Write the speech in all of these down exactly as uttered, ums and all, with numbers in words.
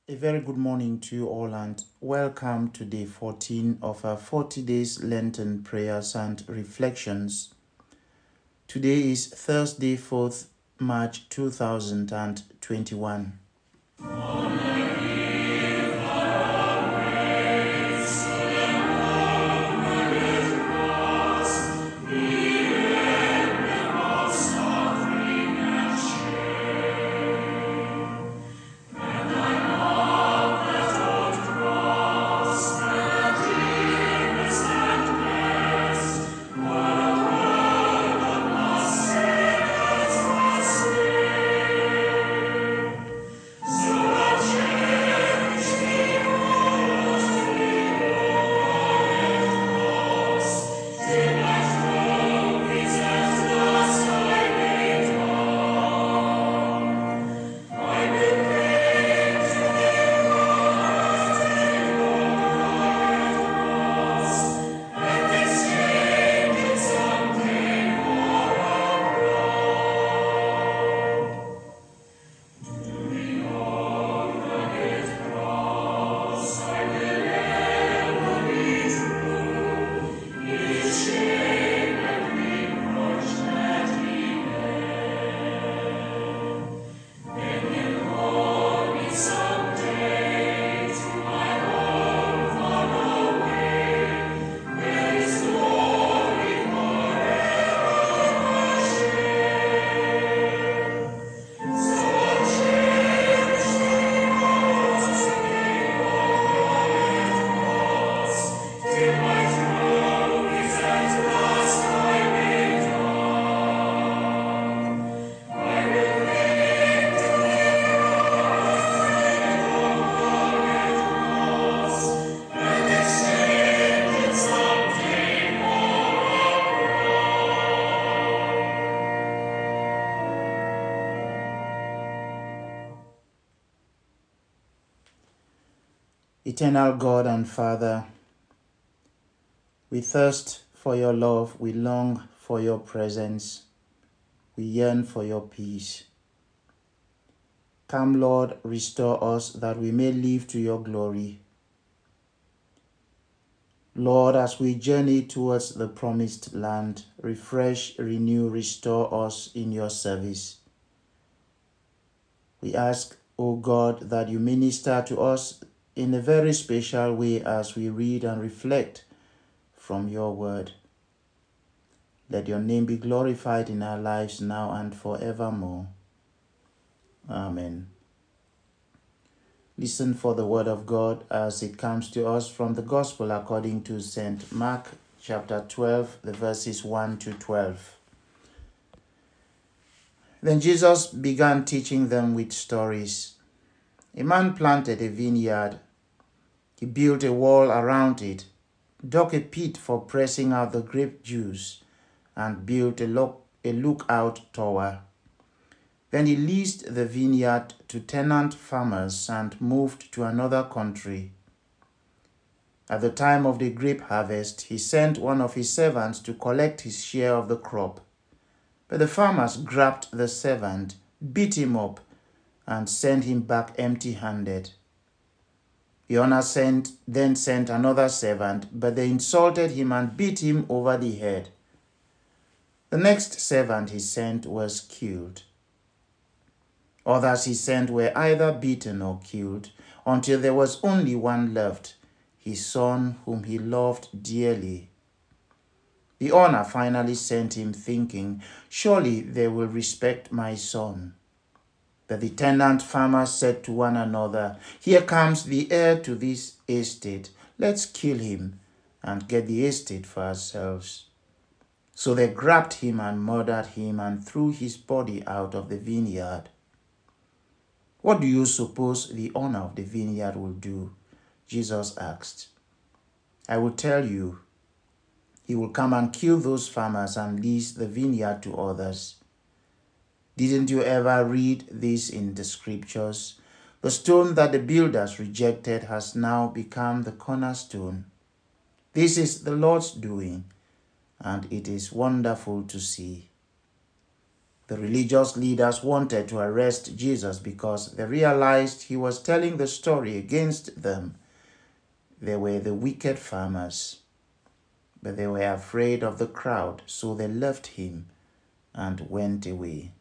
A very good morning to you all and welcome to day fourteen of our forty days Lenten prayers and reflections. Today is Thursday, fourth March two thousand twenty-one. Eternal God and Father, we thirst for your love, we long for your presence, we yearn for your peace. Come, Lord, restore us that we may live to your glory. Lord, as we journey towards the promised land, refresh, renew, restore us in your service. We ask, O God, that you minister to us in a very special way as we read and reflect from your word. Let your name be glorified in our lives now and forevermore. Amen. Listen for the word of God as it comes to us from the Gospel according to Saint Mark chapter twelve, the verses one to twelve. Then Jesus began teaching them with stories. A man planted a vineyard. He built a wall around it, dug a pit for pressing out the grape juice, and built a, look, a lookout tower. Then he leased the vineyard to tenant farmers and moved to another country. At the time of the grape harvest, he sent one of his servants to collect his share of the crop. But the farmers grabbed the servant, beat him up, and sent him back empty-handed. The owner sent, then sent another servant, but they insulted him and beat him over the head. The next servant he sent was killed. Others he sent were either beaten or killed, until there was only one left, his son whom he loved dearly. The owner finally sent him, thinking, "Surely they will respect my son." But the tenant farmers said to one another, "Here comes the heir to this estate. Let's kill him and get the estate for ourselves." So they grabbed him and murdered him and threw his body out of the vineyard. "What do you suppose the owner of the vineyard will do?" Jesus asked. "I will tell you. He will come and kill those farmers and lease the vineyard to others. Didn't you ever read this in the scriptures? The stone that the builders rejected has now become the cornerstone. This is the Lord's doing, and it is wonderful to see." The religious leaders wanted to arrest Jesus because they realized he was telling the story against them. They were the wicked farmers, but they were afraid of the crowd, so they left him and went away.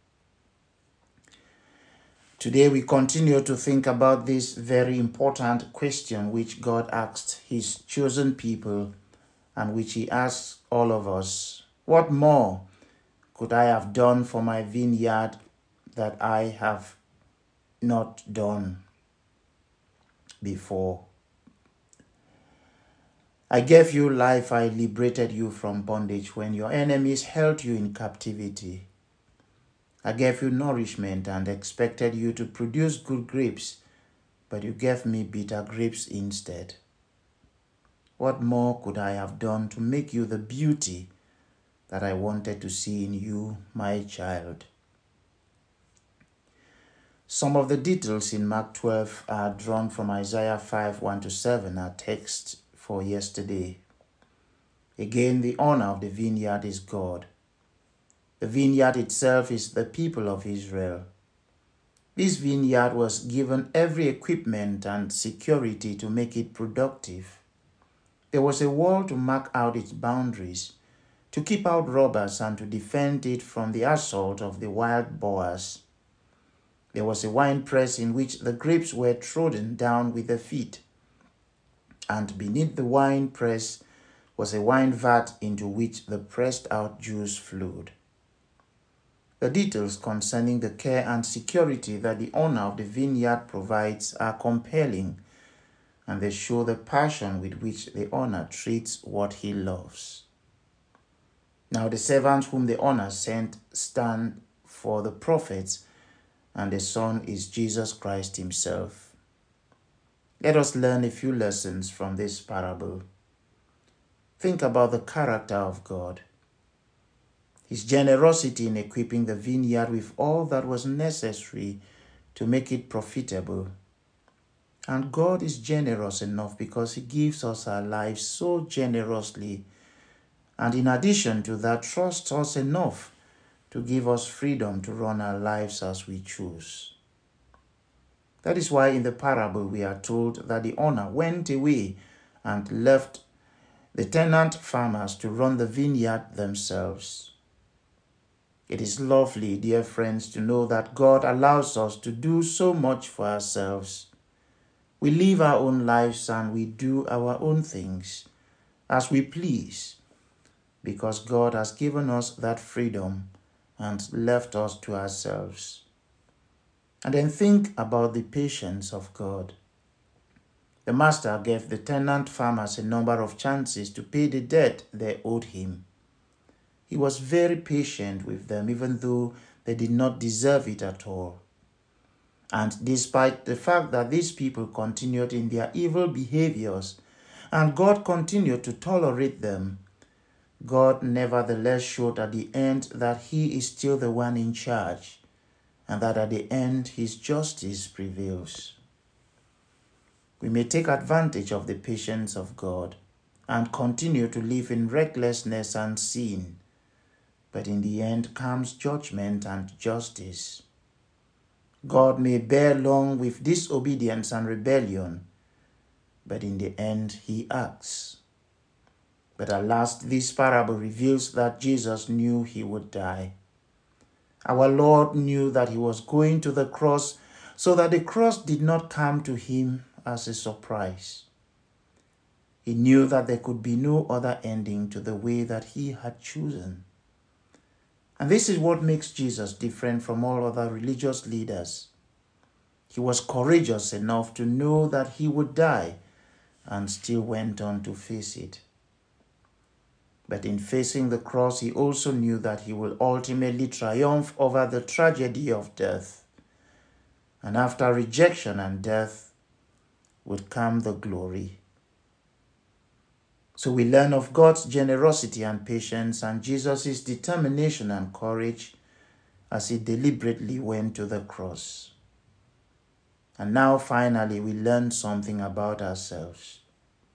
Today we continue to think about this very important question which God asked his chosen people and which he asks all of us. What more could I have done for my vineyard that I have not done before? I gave you life, I liberated you from bondage when your enemies held you in captivity. I gave you nourishment and expected you to produce good grapes, but you gave me bitter grapes instead. What more could I have done to make you the beauty that I wanted to see in you, my child? Some of the details in Mark twelve are drawn from Isaiah five, one to seven, our text for yesterday. Again, the owner of the vineyard is God. The vineyard itself is the people of Israel. This vineyard was given every equipment and security to make it productive. There was a wall to mark out its boundaries, to keep out robbers and to defend it from the assault of the wild boars. There was a wine press in which the grapes were trodden down with the feet, and beneath the wine press was a wine vat into which the pressed out juice flowed. The details concerning the care and security that the owner of the vineyard provides are compelling, and they show the passion with which the owner treats what he loves. Now the servants whom the owner sent stand for the prophets, and the Son is Jesus Christ himself. Let us learn a few lessons from this parable. Think about the character of God. His generosity in equipping the vineyard with all that was necessary to make it profitable. And God is generous enough because he gives us our lives so generously, and in addition to that, trusts us enough to give us freedom to run our lives as we choose. That is why in the parable we are told that the owner went away and left the tenant farmers to run the vineyard themselves. It is lovely, dear friends, to know that God allows us to do so much for ourselves. We live our own lives and we do our own things as we please, because God has given us that freedom and left us to ourselves. And then think about the patience of God. The master gave the tenant farmers a number of chances to pay the debt they owed him. He was very patient with them, even though they did not deserve it at all. And despite the fact that these people continued in their evil behaviors, and God continued to tolerate them, God nevertheless showed at the end that he is still the one in charge, and that at the end his justice prevails. We may take advantage of the patience of God and continue to live in recklessness and sin, but in the end comes judgment and justice. God may bear long with disobedience and rebellion, but in the end he acts. But at last this parable reveals that Jesus knew he would die. Our Lord knew that he was going to the cross, so that the cross did not come to him as a surprise. He knew that there could be no other ending to the way that he had chosen. And this is what makes Jesus different from all other religious leaders. He was courageous enough to know that he would die and still went on to face it. But in facing the cross, he also knew that he will ultimately triumph over the tragedy of death. And after rejection and death would come the glory. So we learn of God's generosity and patience and Jesus' determination and courage as he deliberately went to the cross. And now finally we learn something about ourselves.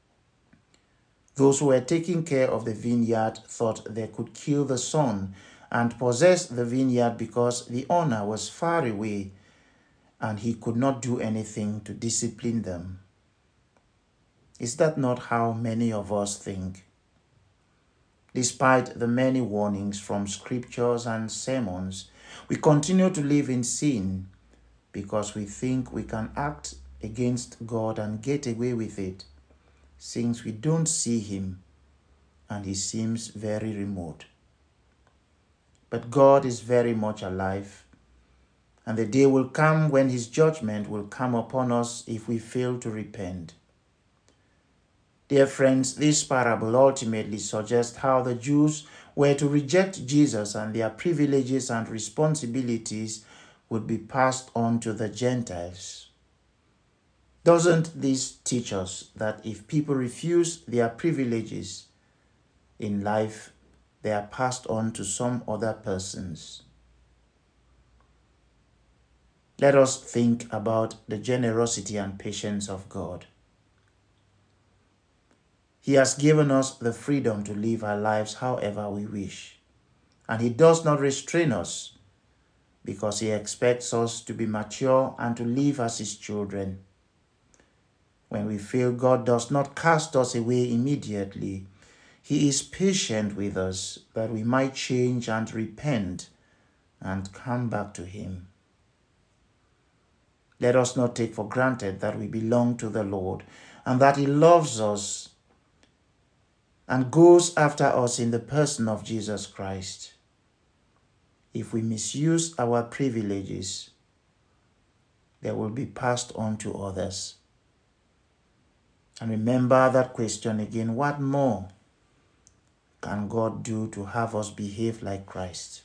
Those who were taking care of the vineyard thought they could kill the son and possessed the vineyard because the owner was far away and he could not do anything to discipline them. Is that not how many of us think? Despite the many warnings from scriptures and sermons, we continue to live in sin because we think we can act against God and get away with it, since we don't see him and he seems very remote. But God is very much alive, and the day will come when his judgment will come upon us if we fail to repent. Dear friends, this parable ultimately suggests how the Jews were to reject Jesus and their privileges and responsibilities would be passed on to the Gentiles. Doesn't this teach us that if people refuse their privileges in life, they are passed on to some other persons? Let us think about the generosity and patience of God. He has given us the freedom to live our lives however we wish, and he does not restrain us because he expects us to be mature and to live as his children. When we feel God does not cast us away immediately, he is patient with us that we might change and repent and come back to him. Let us not take for granted that we belong to the Lord and that he loves us and goes after us in the person of Jesus Christ. If we misuse our privileges, they will be passed on to others. And remember that question again: what more can God do to have us behave like Christ?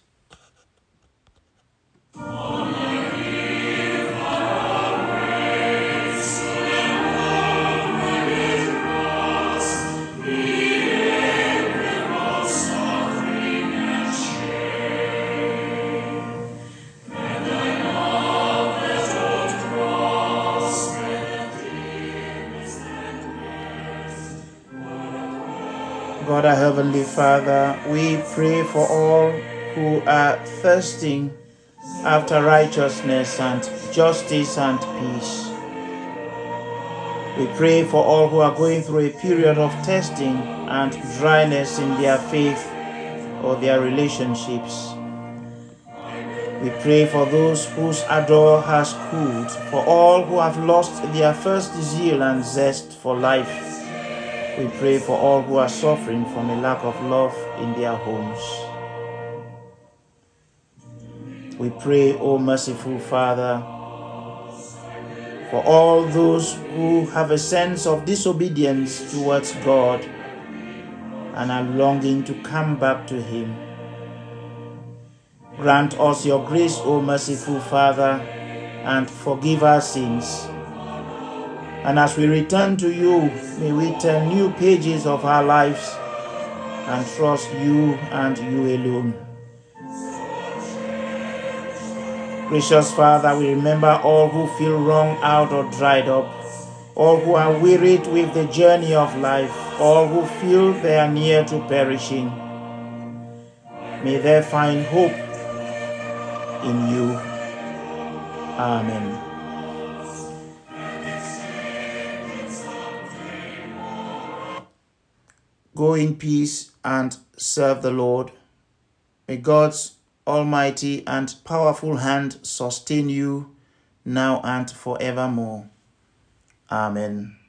God, our Heavenly Father, we pray for all who are thirsting after righteousness and justice and peace. We pray for all who are going through a period of testing and dryness in their faith or their relationships. We pray for those whose ardor has cooled, for all who have lost their first zeal and zest for life. We pray for all who are suffering from a lack of love in their homes. We pray, O merciful Father, for all those who have a sense of disobedience towards God and are longing to come back to him. Grant us your grace, O merciful Father, and forgive our sins. And as we return to you, may we turn new pages of our lives and trust you and you alone. Gracious Father, we remember all who feel wrung out or dried up, all who are wearied with the journey of life, all who feel they are near to perishing. May they find hope in you. Amen. Go in peace and serve the Lord. May God's almighty and powerful hand sustain you now and forevermore. Amen.